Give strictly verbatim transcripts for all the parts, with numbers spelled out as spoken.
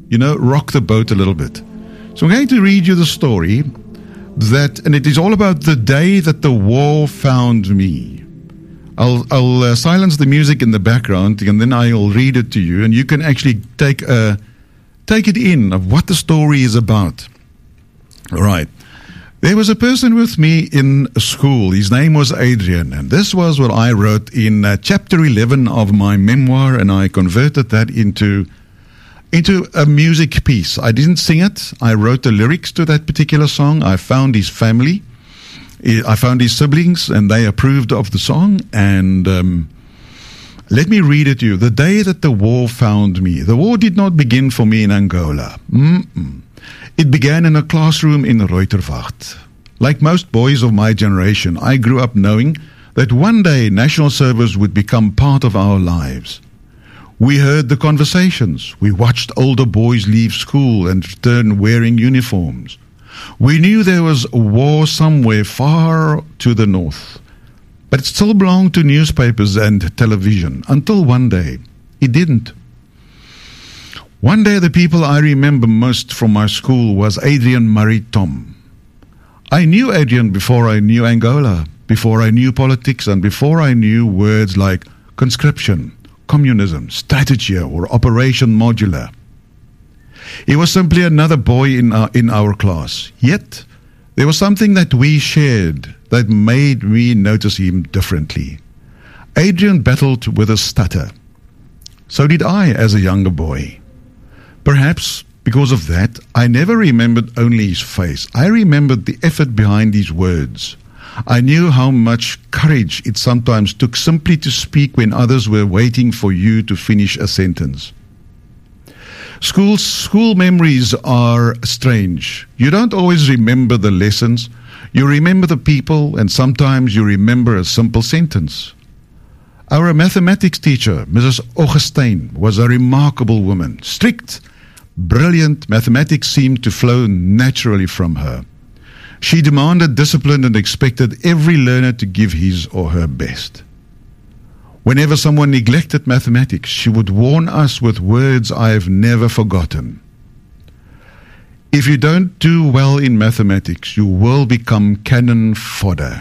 you know, rock the boat a little bit. So I'm going to read you the story that, and it is all about the day that the war found me. I'll, I'll uh, silence the music in the background, and then I'll read it to you, and you can actually take a, take it in of what the story is about. All right. There was a person with me in school. His name was Adrian, and this was what I wrote in uh, chapter eleven of my memoir, and I converted that into into a music piece. I didn't sing it. I wrote the lyrics to that particular song. I found his family. I found his siblings, and they approved of the song. And um, let me read it to you. The day that the war found me. The war did not begin for me in Angola. Mm-mm. It began in a classroom in Reuterwacht. Like most boys of my generation, I grew up knowing that one day national service would become part of our lives. We heard the conversations. We watched older boys leave school and return wearing uniforms. We knew there was a war somewhere far to the north, but it still belonged to newspapers and television, until one day it didn't. One day the people I remember most from my school was Adrian Murray Tom. I knew Adrian before I knew Angola, before I knew politics, and before I knew words like conscription, communism, strategy, or Operation Modular. He was simply another boy in our, in our class. Yet, there was something that we shared that made me notice him differently. Adrian battled with a stutter. So did I as a younger boy. Perhaps because of that, I never remembered only his face. I remembered the effort behind his words. I knew how much courage it sometimes took simply to speak when others were waiting for you to finish a sentence. School, school memories are strange. You don't always remember the lessons. You remember the people, and sometimes you remember a simple sentence. Our mathematics teacher, Missus Augustine, was a remarkable woman. Strict, brilliant, mathematics seemed to flow naturally from her. She demanded discipline and expected every learner to give his or her best. Whenever someone neglected mathematics, she would warn us with words I have never forgotten. If you don't do well in mathematics, you will become cannon fodder.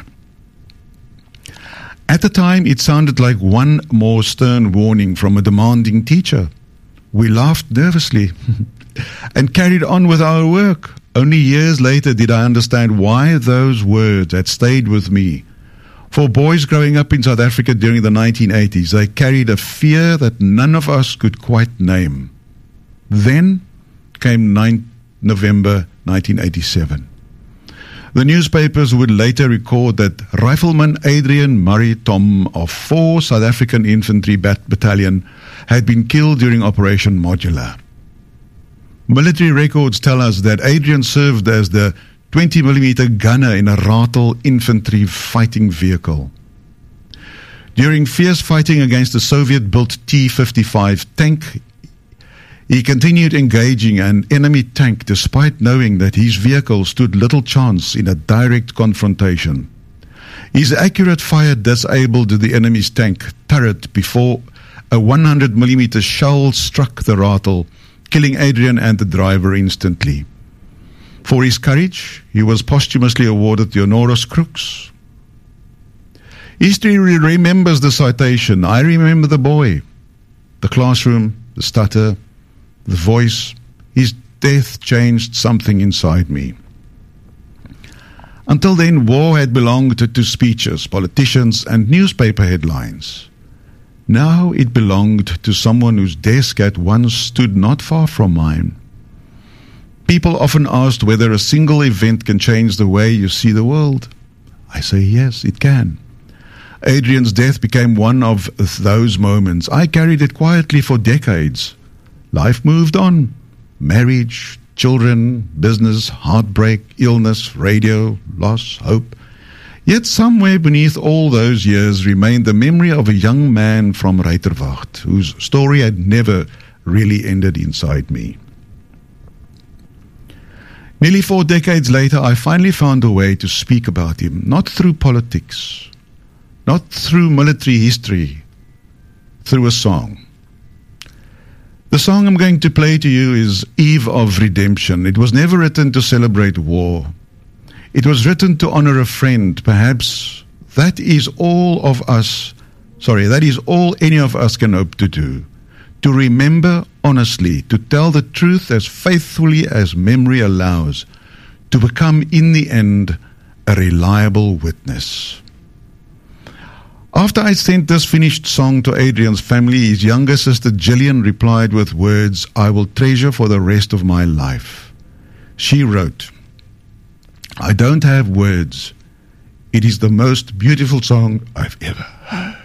At the time, it sounded like one more stern warning from a demanding teacher. We laughed nervously and carried on with our work. Only years later did I understand why those words had stayed with me. For boys growing up in South Africa during the nineteen eighties, they carried a fear that none of us could quite name. Then came ninth November nineteen eighty-seven. The newspapers would later record that Rifleman Adrian Murray Tom of fourth South African Infantry Bat- Battalion had been killed during Operation Modular. Military records tell us that Adrian served as the twenty millimeter gunner in a Ratel infantry fighting vehicle. During fierce fighting against the Soviet-built T fifty-five tank, he continued engaging an enemy tank despite knowing that his vehicle stood little chance in a direct confrontation. His accurate fire disabled the enemy's tank turret before a one hundred millimeter shell struck the Ratel, killing Adrian and the driver instantly. For his courage, he was posthumously awarded the Honoris Crux. History remembers the citation. I remember the boy, the classroom, the stutter, the voice. His death changed something inside me. Until then, war had belonged to speeches, politicians, and newspaper headlines. Now it belonged to someone whose desk at once stood not far from mine. People often asked whether a single event can change the way you see the world. I say yes, it can. Adrian's death became one of those moments. I carried it quietly for decades. Life moved on. Marriage, children, business, heartbreak, illness, radio, loss, hope. Yet somewhere beneath all those years remained the memory of a young man from Reuterwacht, whose story had never really ended inside me. Nearly four decades later, I finally found a way to speak about him, not through politics, not through military history, through a song. The song I'm going to play to you is Eve of Redemption. It was never written to celebrate war. It was written to honor a friend. Perhaps that is all of us, sorry, that is all any of us can hope to do. To remember honestly, to tell the truth as faithfully as memory allows, to become in the end a reliable witness. After I sent this finished song to Adrian's family, his younger sister Gillian replied with words I will treasure for the rest of my life. She wrote, I don't have words. It is the most beautiful song I've ever heard.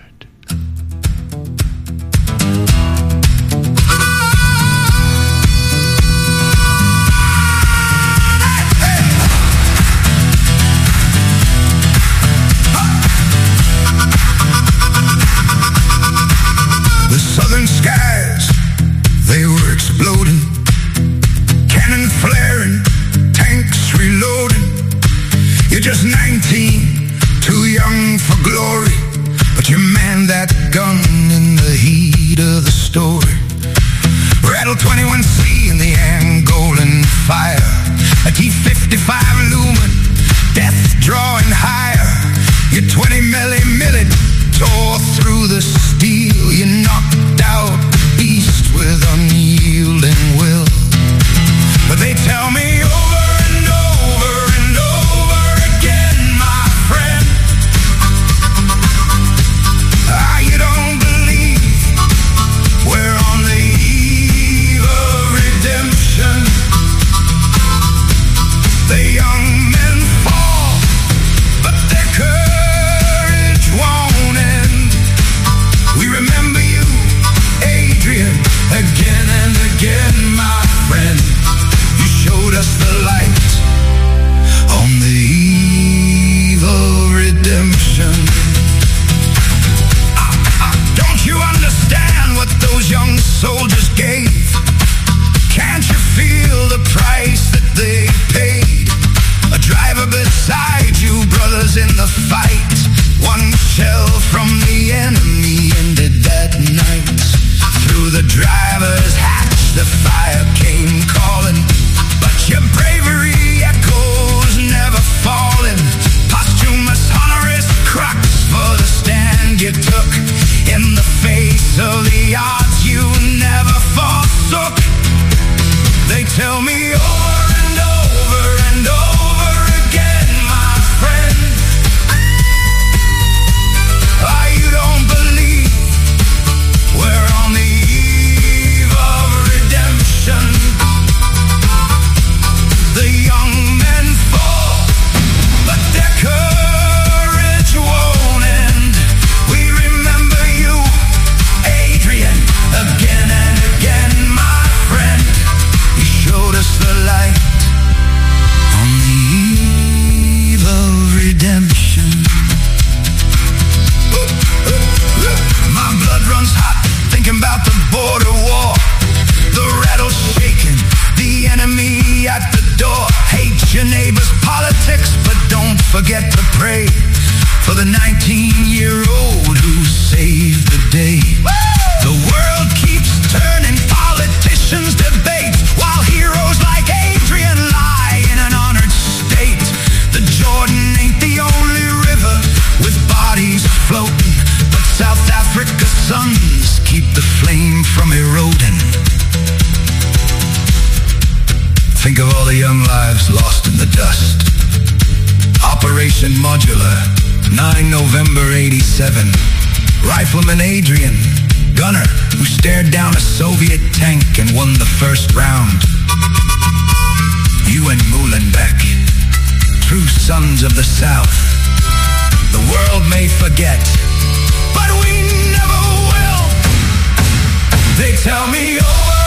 Southern skies, they were exploding, cannon flaring, tanks reloading. You're just nineteen, too young for glory, but you manned that gun in the heat of the story. Rattle twenty-one C in the Angolan fire, a T fifty-five looming, death drawing higher. Your twenty milli milli tore through the steel. You knocked out the beast with unyielding will. But they tell me over and over and over again, my friend, ah, you don't believe we're on the eve of redemption. The young men fall, but their courage won't end. We remember you, Adrian, again and again, my friend. You showed us the light on the eve of redemption. Ah, ah, don't you understand what those young soldiers gave? Can't you feel the price that they paid? A driver beside you, brothers in the fight. One shell from the enemy ended that night. Through the driver's hatch, the fire came calling, but your bravery echoes never falling. Posthumous honoris crux for the stand you took in the face of the odds you never forsook. They tell me over and over and over again, my friend, ah, you don't believe we're on the eve of redemption. The young men fall, but their courage won't end. We remember you, Adrian, again and again, my friend. You showed us the light on the eve of redemption. My blood runs hot thinking about the border war. The rattle's shaking, the enemy at the door. Hate your neighbor's politics, but don't forget to pray for the nineteen-year-old who saved the day. The world keeps turning, politicians debate, while heroes like Adrian lie in an honored state. The Jordan ain't the only river with bodies floating, but South Africa's sons keep the flame from eroding. Think of all the young lives lost in the dust. Operation Modular, nine November eighty-seven. Rifleman Adrian, gunner who stared down a Soviet tank and won the first round. You and Muhlenbeck, true sons of the South. The world may forget, but we never will. They tell me over